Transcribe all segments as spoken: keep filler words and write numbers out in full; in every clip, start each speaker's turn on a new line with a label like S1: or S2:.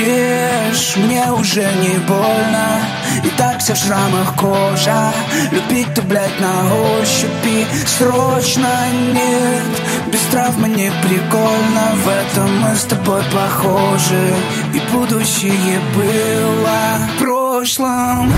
S1: Режь, мне уже не больно, и так вся в шрамах кожа. Любить ты, блядь, на ощупи срочно нет. Без травмы не прикольно, в этом мы с тобой похожи. И будущее было в прошлом.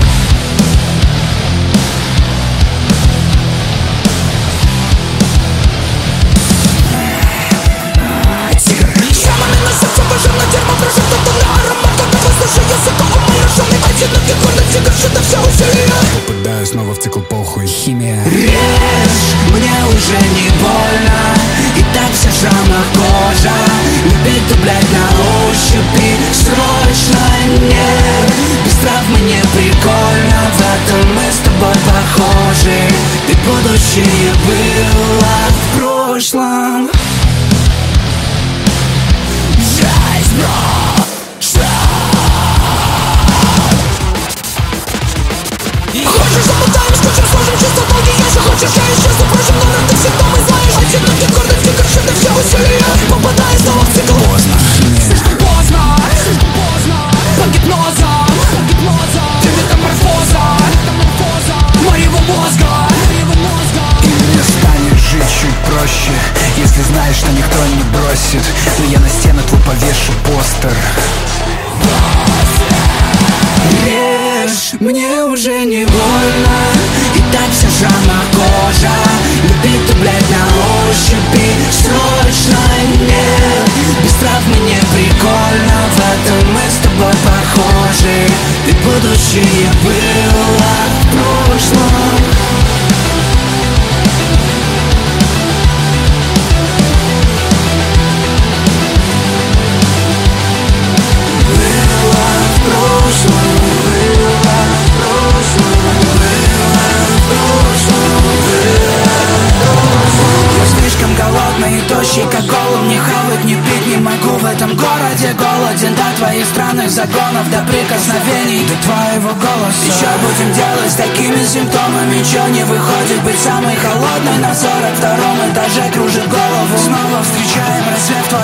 S2: Попадаю снова в цикл похуй.
S1: Химия. Режь, мне уже не больно, и так вся в шрамах кожа. Любить ты, блядь, на ощупи срочно нет. Без травмы не прикольно, в этом мы с тобой похожи. Ведь будущее было в прошлом. Жизнь, бро, хочешь замотаем, скучим, сложим чисто долги. Если хочешь, я исчезну, впрочем, номер ты всегда мой знаешь. Одинокий гордость, фикарши, ты все усилия. Попадай снова в цикл.
S2: Поздно,
S1: слишком поздно, слишком поздно. Под гипнозом, под гипнозом. Ты метаморфоза, метаморфоза. Моего мозга, моего мозга.
S2: и мне станет жить чуть проще, если знаешь, что никто не бросит. Но я на стену твой повешу постер.
S1: Режь, мне уже не больно, и так вся в шрамах кожа. Любить ты, блядь, на ощупи срочно нет. Без травмы не прикольно, в этом мы с тобой похожи. Ведь будущее было в прошлом. Голодный и тощий, как голубь, не хавать, не пить не могу. В этом городе голоден до твоих странных загонов, до прикосновений, до твоего голоса. Еще будем делать с такими симптомами, чё не выходит быть самый холодный. На сорок втором этаже кружит голову. Снова встречаем рассвет в твоем